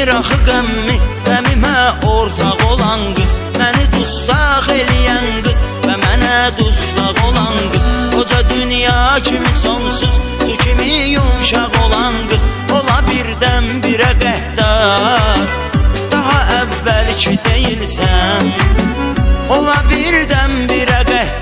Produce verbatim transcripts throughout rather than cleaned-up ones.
bilmir axı qəmmi, qəmimə ortaq olan qız, məni dustaq eləyən qız və mənə dustaq olan qız. Qoca dünya kimi sonsuz, su kimi yumşaq olan qız, ola birdən birə qəhdar, daha əvvəlki deyilsən. Ola birdən birə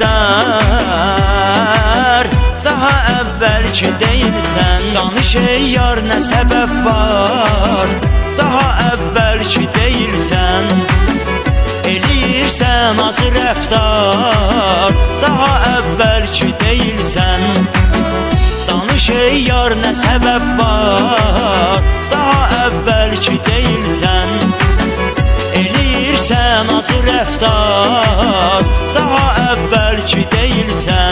qəhdar, daha əvvəlki deyilsən. Danış ey yar, nə səbəb var, daha əvvəlki deyilsən. Eləyirsən acı rəftar, daha əvvəlki deyilsən. Danış ey yar, nə səbəb var, daha əvvəlki deyilsən. Eləyirsən acı rəftar, daha əvvəlki deyilsən.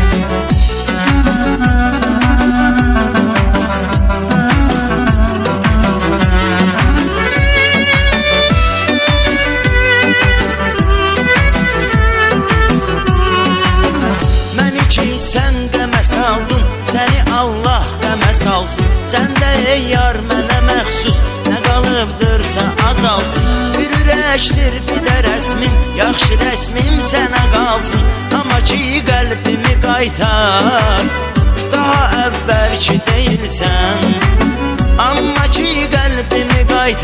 Səni Allah qəmə salsın, səndə ey yar mənə məxsus, nə qalıbdırsa azalsın. Bir ürəkdir bir də rəsmin, yaxşı rəsmim sənə qalsın. Amma ki qəlbimi qaytar, daha əvvəlki deyilsən. Amma ki qəlbimi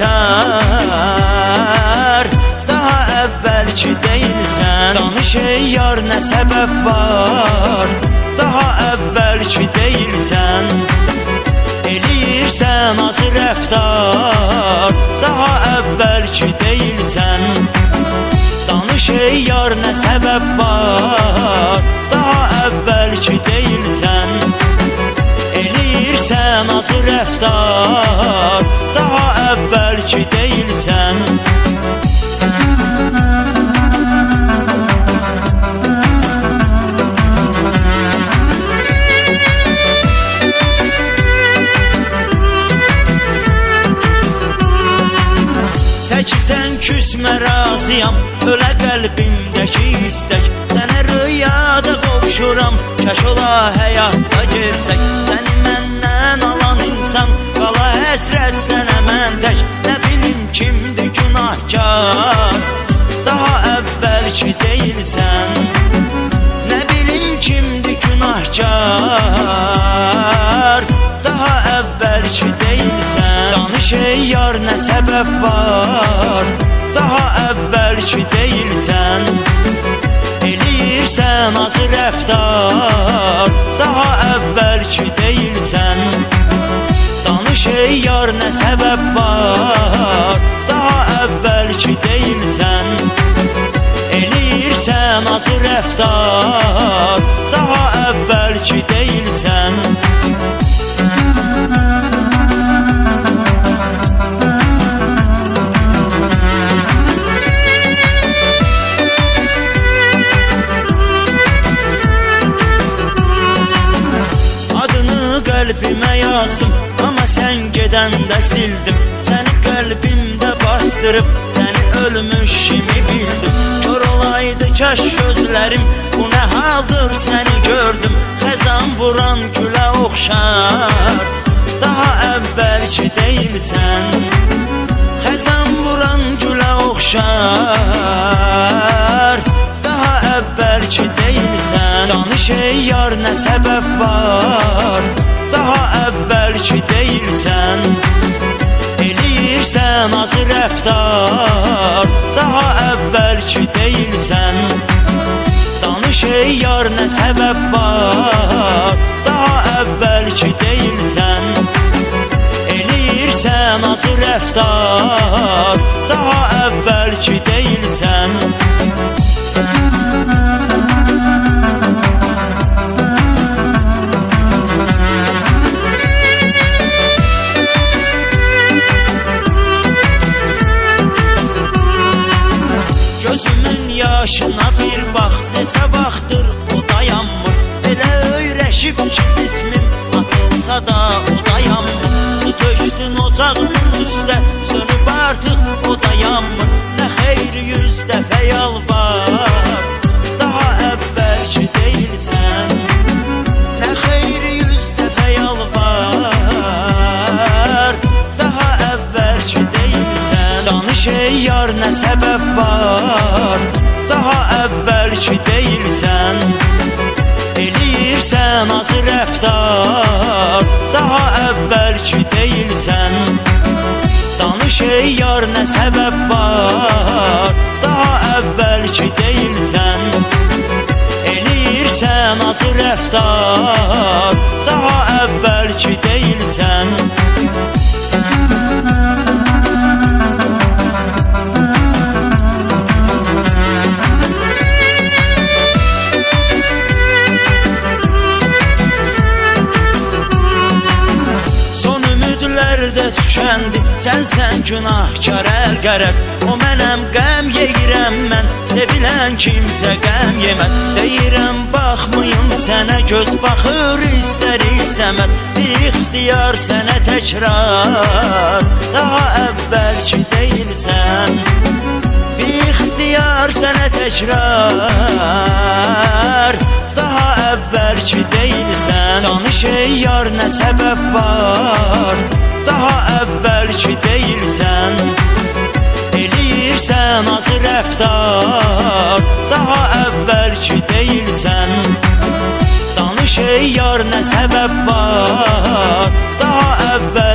qaytar, daha əvvəlki deyilsən. Danış ey yar, nə səbəb var, daha əvvəlki deyilsən. Eləyirsən acı rəftar, daha əvvəlki deyilsən. Danış ey yar, nə səbəb var, daha əvvəlki deyilsən. Eləyirsən acı rəftar, daha əvvəlki deyilsən. Təki sən küsmə razıyam, ölə qəlbimdəki istək. Sənə rüyada qovuşuram, kəş ola həyatda getsək. Səni məndən alan insan, qala həsrət sənə mən tək. Nə bilim kimdir günahkar, daha əvvəlki deyilsən. Nə bilim kimdir günahkar, daha əvvəlki deyilsən. Danış ey yar, nə səbəb var, daha əvvəlki deyilsən. Eləyirsən acı rəftar, daha əvvəlki deyilsən. Danış ey yar, nə səbəb var, daha əvvəlki deyilsən. Eləyirsən acı rəftar, daha əvvəlki deyilsən. Qəlbimə yazdım, amma sən gedəndə sildim. Səni qəlbimdə bastırıb, səni ölmüş kimi bildim. Kör olaydı kəş gözlərim, bu nə haldır səni gördüm. Xəzan vuran gülə oxşar, daha əvvəlki deyilsən. Xəzan vuran gülə oxşar, daha əvvəlki deyilsən. Danış ey yar, nə səbəb var, daha əvvəlki deyilsən. Eləyirsən acı rəftar, daha əvvəlki deyilsən. Danış ey yar, nə səbəb var, daha əvvəlki deyilsən. Eləyirsən acı rəftar, daha əvvəlki deyilsən. Gözümün yaşına bir bax, necə vaxtdır o dayanmır. Elə öyrəşib ki cismim, atılsa da o dayanmır. Su tökdün ocağımın üstə, sönüb artıq o dayanmır. Nə xeyri yüz dəfə yalvar, daha əvvəlki deyilsən. Nə xeyri yüz dəfə yalvar, daha əvvəlki deyilsən. Danış ey yar, nə səbəb var? Daha əvvəlki deyilsən, eləyirsən acı rəftar. Daha əvvəlki deyilsən. Danış ey yar, nə səbəb var? Daha əvvəlki deyilsən, eləyirsən acı rəftar. Daha əvvəlki deyilsən. Tükəndi, sənsən günahkar əl-qərəz. O mənəm, qəm yeyirəm mən, sevilən kimsə qəm yeməz. Deyirəm baxmayım sənə, göz baxır istər istəməz. İxtiyar sənə təkrar, daha əvvəlki deyilsən. İxtiyar sənə təkrar, daha əvvəlki deyilsən. Danış ey yar, nə səbəb var? Daha əvvəlki deyilsən, eləyirsən acı rəftar. Daha əvvəlki deyilsən. Danış ey yar, nə səbəb var? Daha əvvəlki